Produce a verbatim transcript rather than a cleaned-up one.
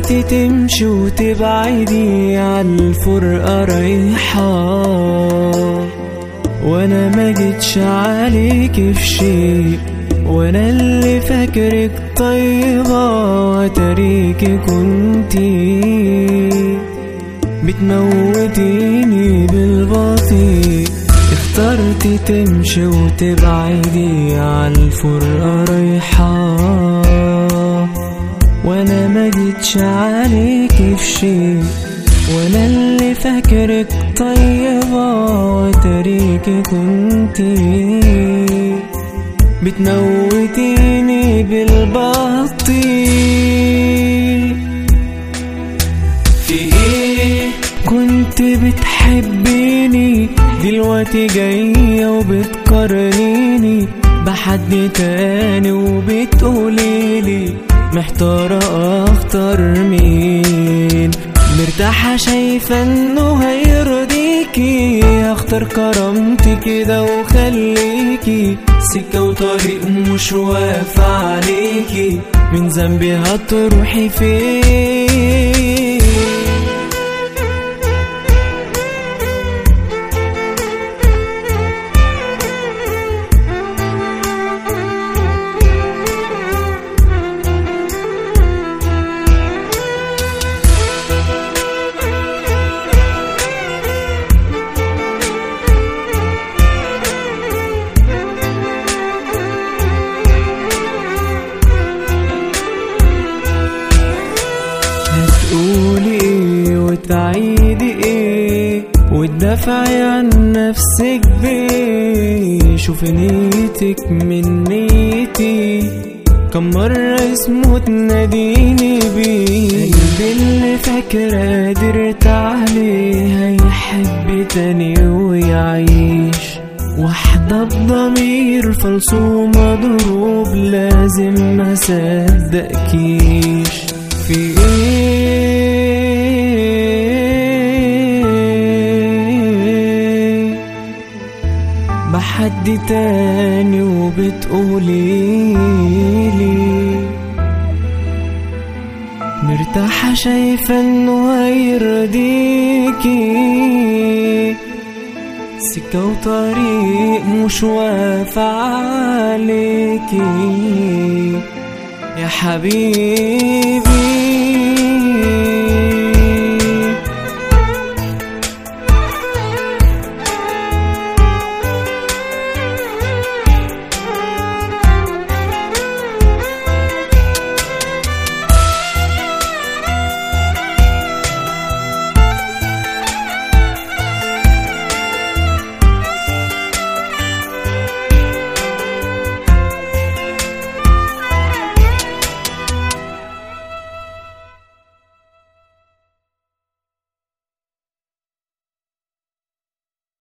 اخترتي تمشي وتبعدي عالفرقة رايحة، وانا ما جيتش عليكي في شيء، وانا اللي فاكرك طيبة وتريكي كنتي بتموتيني بالبطيء. اخترتي تمشي وتبعدي عالفرقة رايحة، وانا ما جيتش عليكي في شيء، وانا اللي فاكرك طيبة وتريكي كنتي بتموتيني بالبطيء. في ايه كنت بتحبيني دلوقتي جاية وبتقارنيني بحد تاني، وبتقوليلي محتارة اختار مين؟ مرتاحة شايفة انه هيرضيكي، اختار كرامتي كده وخليكي، سكة وطريق مش واقفة عليكي، من ذنبي هتروحي فين؟ هتقولي ايه وتعيدي ايه وتدافعي عن نفسك بيه؟ شوفي نيتك من نيتي، كم مرة اسمه تناديني بيه. قلبي اللي فاكرة قدرت عليه هيحب تاني ويعيش، واحدة بضمير فلسو مضروب لازم ما صدقكيش. في ايه بحد تاني وبتقوليلي مرتاحة شايفة انه هيرضيكي، سكة وطريق مش واقفة عليكي يا حبيبي.